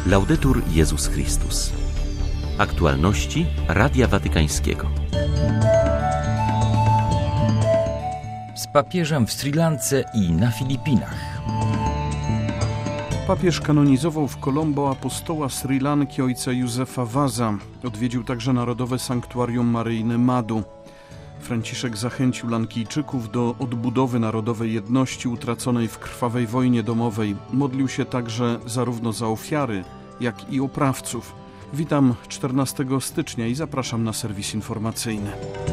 Laudetur Jezus Chrystus. Aktualności Radia Watykańskiego. Z papieżem w Sri Lance i na Filipinach. Papież kanonizował w Colombo apostoła Sri Lanki ojca Józefa Vaza. Odwiedził także Narodowe Sanktuarium Maryjne Madu. Franciszek zachęcił Lankijczyków do odbudowy narodowej jedności utraconej w krwawej wojnie domowej. Modlił się także zarówno za ofiary, jak i oprawców. Witam 14 stycznia i zapraszam na serwis informacyjny.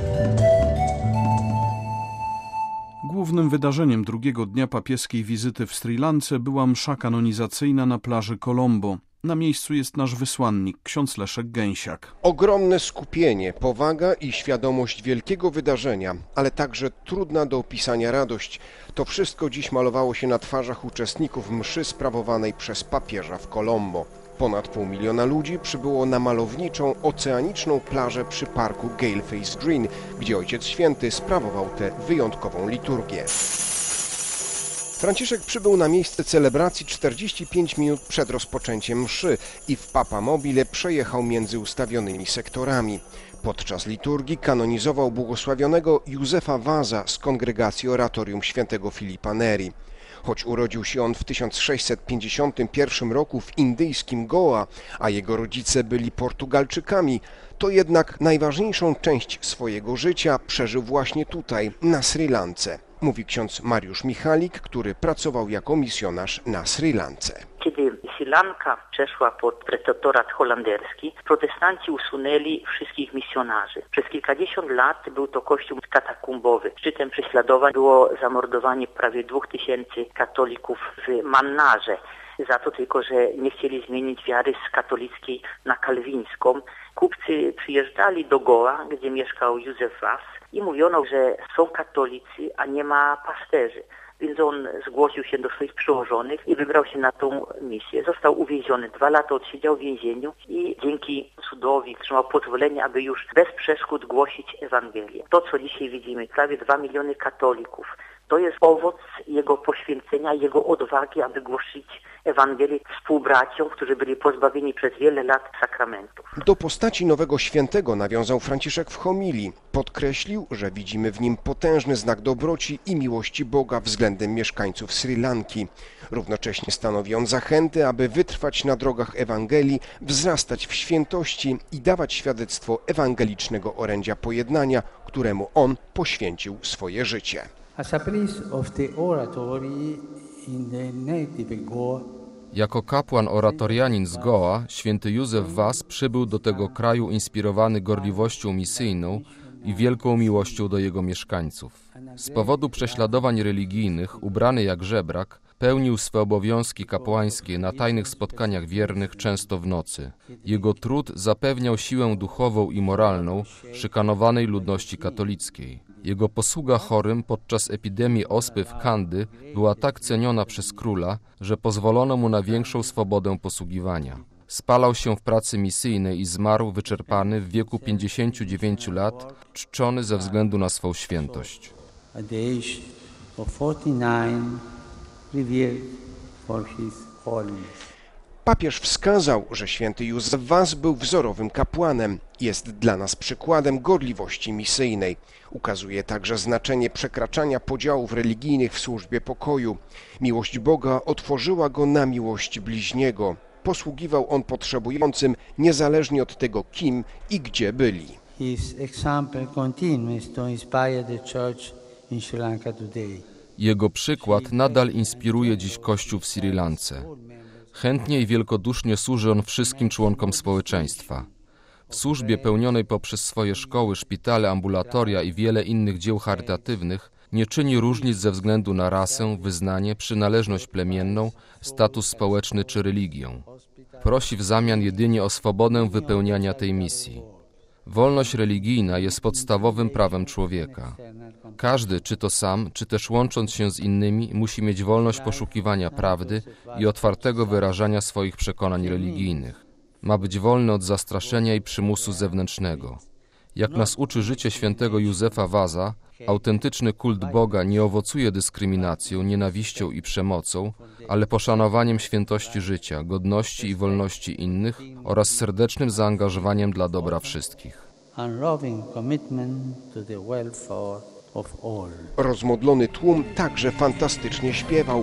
Głównym wydarzeniem drugiego dnia papieskiej wizyty w Sri Lance była msza kanonizacyjna na plaży Colombo. Na miejscu jest nasz wysłannik, ksiądz Leszek Gęsiak. Ogromne skupienie, powaga i świadomość wielkiego wydarzenia, ale także trudna do opisania radość. To wszystko dziś malowało się na twarzach uczestników mszy sprawowanej przez papieża w Colombo. Ponad 500 000 ludzi przybyło na malowniczą, oceaniczną plażę przy parku Galeface Green, gdzie Ojciec Święty sprawował tę wyjątkową liturgię. Franciszek przybył na miejsce celebracji 45 minut przed rozpoczęciem mszy i w Papa Mobile przejechał między ustawionymi sektorami. Podczas liturgii kanonizował błogosławionego Józefa Vaza z kongregacji Oratorium Świętego Filipa Neri. Choć urodził się on w 1651 roku w indyjskim Goa, a jego rodzice byli Portugalczykami, to jednak najważniejszą część swojego życia przeżył właśnie tutaj, na Sri Lance. Mówi ksiądz Mariusz Michalik, który pracował jako misjonarz na Sri Lance. Kiedy Sri Lanka przeszła pod protektorat holenderski, protestanci usunęli wszystkich misjonarzy. Przez kilkadziesiąt lat był to kościół katakumbowy. Szczytem prześladowań było zamordowanie prawie 2000 katolików w Mannarze. Za to tylko, że nie chcieli zmienić wiary z katolickiej na kalwińską. Kupcy przyjeżdżali do Goa, gdzie mieszkał Józef Vaz i mówiono, że są katolicy, a nie ma pasterzy. Więc on zgłosił się do swoich przełożonych i wybrał się na tą misję. Został uwięziony, 2 lata odsiedział w więzieniu i dzięki cudowi otrzymał pozwolenie, aby już bez przeszkód głosić Ewangelię. To, co dzisiaj widzimy, prawie 2 miliony katolików, to jest owoc jego poświęcenia, jego odwagi, aby głosić Ewangelię współbraciom, którzy byli pozbawieni przez wiele lat sakramentów. Do postaci nowego świętego nawiązał Franciszek w homilii. Podkreślił, że widzimy w nim potężny znak dobroci i miłości Boga względem mieszkańców Sri Lanki. Równocześnie stanowi on zachętę, aby wytrwać na drogach Ewangelii, wzrastać w świętości i dawać świadectwo ewangelicznego orędzia pojednania, któremu on poświęcił swoje życie. Jako kapłan oratorianin z Goa, święty Józef Vaz przybył do tego kraju inspirowany gorliwością misyjną i wielką miłością do jego mieszkańców. Z powodu prześladowań religijnych, ubrany jak żebrak, pełnił swe obowiązki kapłańskie na tajnych spotkaniach wiernych, często w nocy. Jego trud zapewniał siłę duchową i moralną szykanowanej ludności katolickiej. Jego posługa chorym podczas epidemii ospy w Kandy była tak ceniona przez króla, że pozwolono mu na większą swobodę posługiwania. Spalał się w pracy misyjnej i zmarł wyczerpany w wieku 59 lat, czczony ze względu na swą świętość. Papież wskazał, że święty Józef Vaz był wzorowym kapłanem. Jest dla nas przykładem gorliwości misyjnej. Ukazuje także znaczenie przekraczania podziałów religijnych w służbie pokoju. Miłość Boga otworzyła go na miłość bliźniego. Posługiwał on potrzebującym niezależnie od tego, kim i gdzie byli. Jego przykład nadal inspiruje dziś Kościół w Sri Lance. Chętnie i wielkodusznie służy on wszystkim członkom społeczeństwa. W służbie pełnionej poprzez swoje szkoły, szpitale, ambulatoria i wiele innych dzieł charytatywnych nie czyni różnic ze względu na rasę, wyznanie, przynależność plemienną, status społeczny czy religię. Prosi w zamian jedynie o swobodę wypełniania tej misji. Wolność religijna jest podstawowym prawem człowieka. Każdy, czy to sam, czy też łącząc się z innymi, musi mieć wolność poszukiwania prawdy i otwartego wyrażania swoich przekonań religijnych. Ma być wolny od zastraszenia i przymusu zewnętrznego. Jak nas uczy życie świętego Józefa Waza, autentyczny kult Boga nie owocuje dyskryminacją, nienawiścią i przemocą, ale poszanowaniem świętości życia, godności i wolności innych oraz serdecznym zaangażowaniem dla dobra wszystkich. Rozmodlony tłum także fantastycznie śpiewał.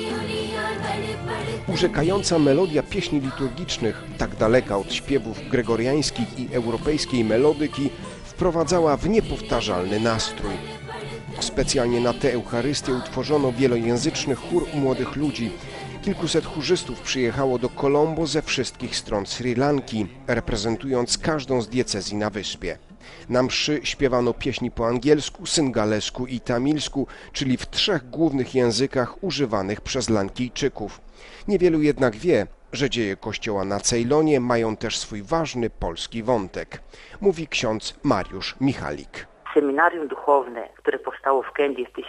Urzekająca melodia pieśni liturgicznych, tak daleka od śpiewów gregoriańskich i europejskiej melodyki, wprowadzała w niepowtarzalny nastrój. Specjalnie na tę Eucharystię utworzono wielojęzyczny chór młodych ludzi. Kilkuset chórzystów przyjechało do Colombo ze wszystkich stron Sri Lanki, reprezentując każdą z diecezji na wyspie. Na mszy śpiewano pieśni po angielsku, syngalesku i tamilsku, czyli w 3 głównych językach używanych przez Lankijczyków. Niewielu jednak wie, że dzieje Kościoła na Ceylonie mają też swój ważny polski wątek, mówi ksiądz Mariusz Michalik. Seminarium duchowne, które powstało w Kendi w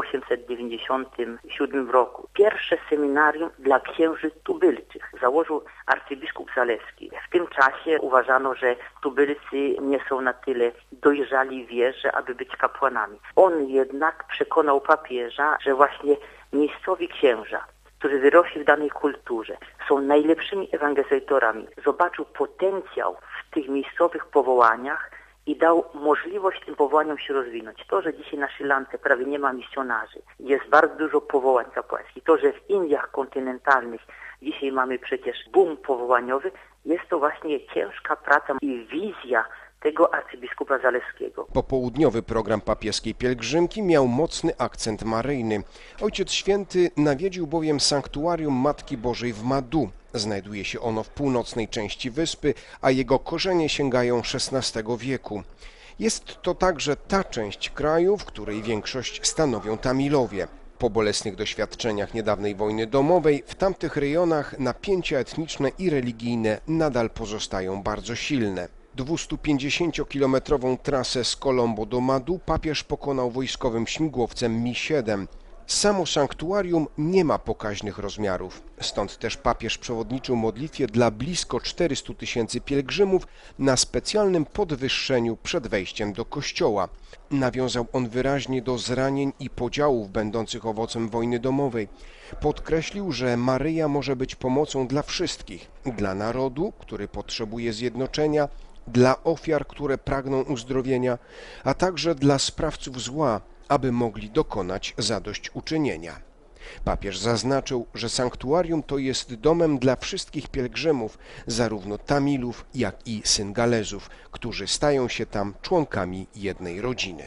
1897 roku. Pierwsze seminarium dla księży tubylczych założył arcybiskup Zalewski. W tym czasie uważano, że tubylcy nie są na tyle dojrzali w wierze, aby być kapłanami. On jednak przekonał papieża, że właśnie miejscowi księża, którzy wyrośli w danej kulturze, są najlepszymi ewangelizatorami. Zobaczył potencjał w tych miejscowych powołaniach i dał możliwość tym powołaniom się rozwinąć. To, że dzisiaj na Sri Lance prawie nie ma misjonarzy, jest bardzo dużo powołań kapłańskich. To, że w Indiach kontynentalnych dzisiaj mamy przecież boom powołaniowy, jest to właśnie ciężka praca i wizja tego arcybiskupa Zalewskiego. Popołudniowy program papieskiej pielgrzymki miał mocny akcent maryjny. Ojciec Święty nawiedził bowiem sanktuarium Matki Bożej w Madu. Znajduje się ono w północnej części wyspy, a jego korzenie sięgają XVI wieku. Jest to także ta część kraju, w której większość stanowią Tamilowie. Po bolesnych doświadczeniach niedawnej wojny domowej w tamtych rejonach napięcia etniczne i religijne nadal pozostają bardzo silne. 250-kilometrową trasę z Colombo do Madu papież pokonał wojskowym śmigłowcem Mi-7. Samo sanktuarium nie ma pokaźnych rozmiarów, stąd też papież przewodniczył modlitwie dla blisko 400 000 pielgrzymów na specjalnym podwyższeniu przed wejściem do kościoła. Nawiązał on wyraźnie do zranień i podziałów będących owocem wojny domowej. Podkreślił, że Maryja może być pomocą dla wszystkich, dla narodu, który potrzebuje zjednoczenia, dla ofiar, które pragną uzdrowienia, a także dla sprawców zła, aby mogli dokonać zadośćuczynienia. Papież zaznaczył, że sanktuarium to jest domem dla wszystkich pielgrzymów, zarówno Tamilów, jak i Syngalezów, którzy stają się tam członkami jednej rodziny.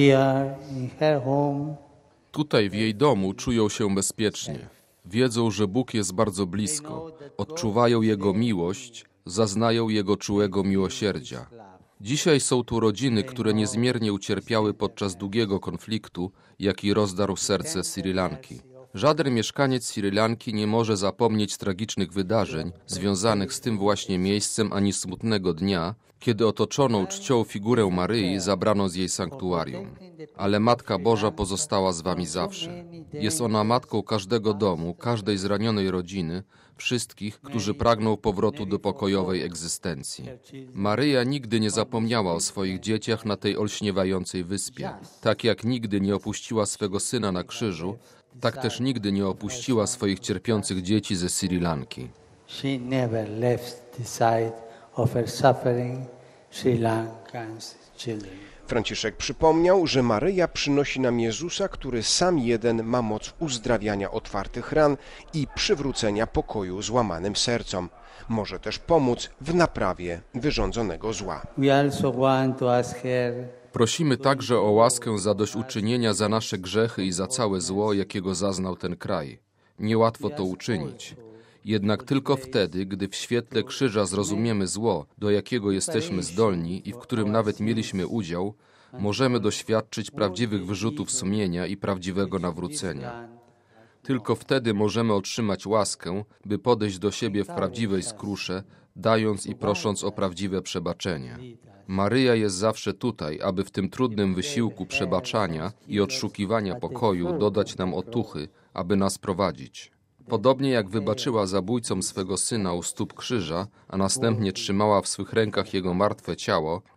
Tutaj w jej domu czują się bezpiecznie. Wiedzą, że Bóg jest bardzo blisko. Odczuwają Jego miłość, zaznają Jego czułego miłosierdzia. Dzisiaj są tu rodziny, które niezmiernie ucierpiały podczas długiego konfliktu, jaki rozdarł serce Sri Lanki. Żaden mieszkaniec Sri Lanki nie może zapomnieć tragicznych wydarzeń związanych z tym właśnie miejscem ani smutnego dnia, kiedy otoczoną czcią figurę Maryi zabrano z jej sanktuarium. Ale Matka Boża pozostała z wami zawsze. Jest ona matką każdego domu, każdej zranionej rodziny, wszystkich, którzy pragną powrotu do pokojowej egzystencji. Maryja nigdy nie zapomniała o swoich dzieciach na tej olśniewającej wyspie. Tak jak nigdy nie opuściła swego syna na krzyżu, tak też nigdy nie opuściła swoich cierpiących dzieci ze Sri Lanki. She never left the side of her suffering Sri Lanka's children. Franciszek przypomniał, że Maryja przynosi nam Jezusa, który sam jeden ma moc uzdrawiania otwartych ran i przywrócenia pokoju złamanym sercom. Może też pomóc w naprawie wyrządzonego zła. We also want to ask her. Prosimy także o łaskę zadośćuczynienia za nasze grzechy i za całe zło, jakiego zaznał ten kraj. Niełatwo to uczynić. Jednak tylko wtedy, gdy w świetle krzyża zrozumiemy zło, do jakiego jesteśmy zdolni i w którym nawet mieliśmy udział, możemy doświadczyć prawdziwych wyrzutów sumienia i prawdziwego nawrócenia. Tylko wtedy możemy otrzymać łaskę, by podejść do siebie w prawdziwej skrusze, dając i prosząc o prawdziwe przebaczenie. Maryja jest zawsze tutaj, aby w tym trudnym wysiłku przebaczania i odszukiwania pokoju dodać nam otuchy, aby nas prowadzić. Podobnie jak wybaczyła zabójcom swego syna u stóp krzyża, a następnie trzymała w swych rękach jego martwe ciało,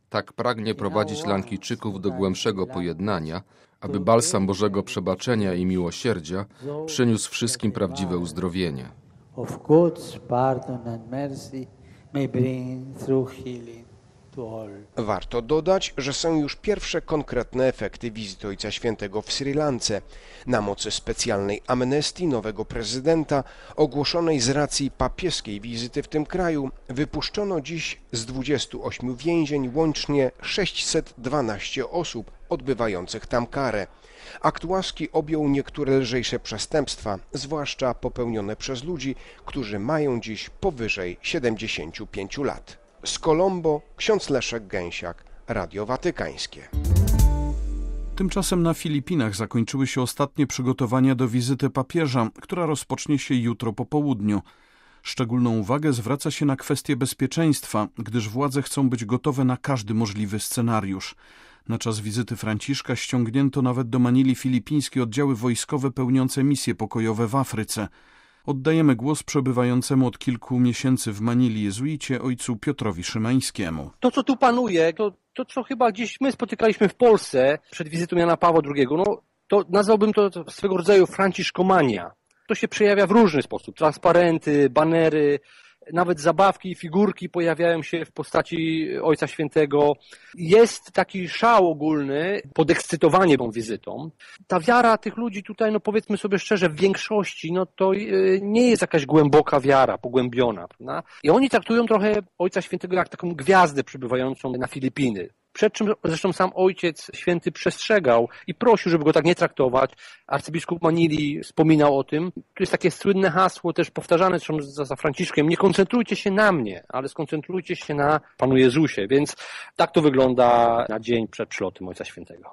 Tak pragnie prowadzić Lankijczyków do głębszego pojednania, aby balsam Bożego przebaczenia i miłosierdzia przyniósł wszystkim prawdziwe uzdrowienie. Of God's pardon and mercy may bring through healing to all. Warto dodać, że są już pierwsze konkretne efekty wizyty Ojca Świętego w Sri Lance. Na mocy specjalnej amnestii nowego prezydenta, ogłoszonej z racji papieskiej wizyty w tym kraju, wypuszczono dziś z 28 więzień łącznie 612 osób odbywających tam karę. Akt łaski objął niektóre lżejsze przestępstwa, zwłaszcza popełnione przez ludzi, którzy mają dziś powyżej 75 lat. Z Kolombo ksiądz Leszek Gęsiak, Radio Watykańskie. Tymczasem na Filipinach zakończyły się ostatnie przygotowania do wizyty papieża, która rozpocznie się jutro po południu. Szczególną uwagę zwraca się na kwestię bezpieczeństwa, gdyż władze chcą być gotowe na każdy możliwy scenariusz. Na czas wizyty Franciszka ściągnięto nawet do Manili filipińskie oddziały wojskowe pełniące misje pokojowe w Afryce. Oddajemy głos przebywającemu od kilku miesięcy w Manili jezuicie ojcu Piotrowi Szymańskiemu. To, co tu panuje, to co chyba gdzieś my spotykaliśmy w Polsce przed wizytą Jana Pawła II, to nazwałbym to swego rodzaju franciszkomania. To się przejawia w różny sposób. Transparenty, banery, nawet zabawki i figurki pojawiają się w postaci Ojca Świętego. Jest taki szał ogólny, podekscytowanie tą wizytą. Ta wiara tych ludzi tutaj, powiedzmy sobie szczerze, w większości, to nie jest jakaś głęboka wiara, pogłębiona, prawda? I oni traktują trochę Ojca Świętego jak taką gwiazdę przybywającą na Filipiny. Przed czym zresztą sam Ojciec Święty przestrzegał i prosił, żeby go tak nie traktować. Arcybiskup Manili wspominał o tym. Tu jest takie słynne hasło, też powtarzane zresztą za Franciszkiem: nie koncentrujcie się na mnie, ale skoncentrujcie się na Panu Jezusie. Więc tak to wygląda na dzień przed przylotem Ojca Świętego.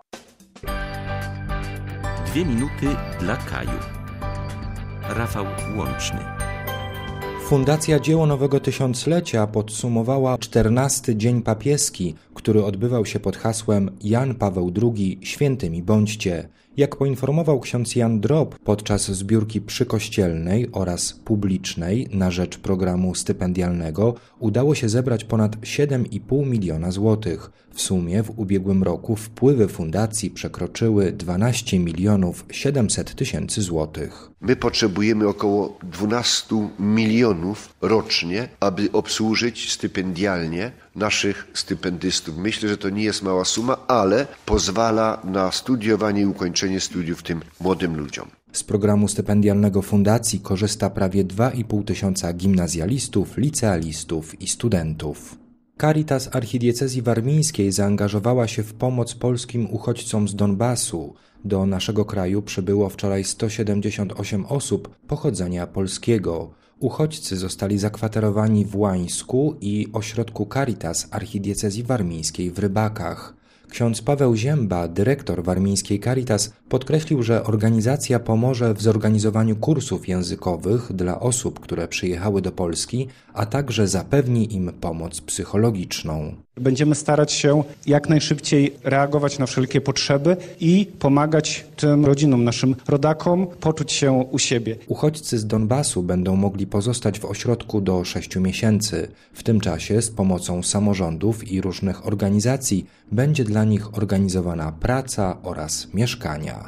2 minuty dla Kaju. Rafał Łączny. Fundacja Dzieło Nowego Tysiąclecia podsumowała 14. Dzień Papieski, który odbywał się pod hasłem Jan Paweł II, świętymi bądźcie. Jak poinformował ksiądz Jan Drop, podczas zbiórki przykościelnej oraz publicznej na rzecz programu stypendialnego udało się zebrać ponad 7,5 miliona złotych. W sumie w ubiegłym roku wpływy fundacji przekroczyły 12 700 000 złotych. My potrzebujemy około 12 milionów rocznie, aby obsłużyć stypendialnie naszych stypendystów. Myślę, że to nie jest mała suma, ale pozwala na studiowanie i ukończenie studiów tym młodym ludziom. Z programu stypendialnego fundacji korzysta prawie 2,5 tysiąca gimnazjalistów, licealistów i studentów. Caritas Archidiecezji Warmińskiej zaangażowała się w pomoc polskim uchodźcom z Donbasu. Do naszego kraju przybyło wczoraj 178 osób pochodzenia polskiego. Uchodźcy zostali zakwaterowani w Łańsku i ośrodku Caritas Archidiecezji Warmińskiej w Rybakach. Ksiądz Paweł Zięba, dyrektor warmińskiej Caritas, podkreślił, że organizacja pomoże w zorganizowaniu kursów językowych dla osób, które przyjechały do Polski, a także zapewni im pomoc psychologiczną. Będziemy starać się jak najszybciej reagować na wszelkie potrzeby i pomagać tym rodzinom, naszym rodakom poczuć się u siebie. Uchodźcy z Donbasu będą mogli pozostać w ośrodku do 6 miesięcy. W tym czasie z pomocą samorządów i różnych organizacji będzie dla nich organizowana praca oraz mieszkania.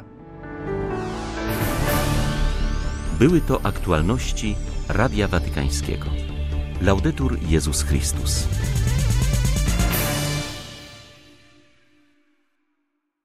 Były to aktualności Radia Watykańskiego. Laudetur Jezus Chrystus.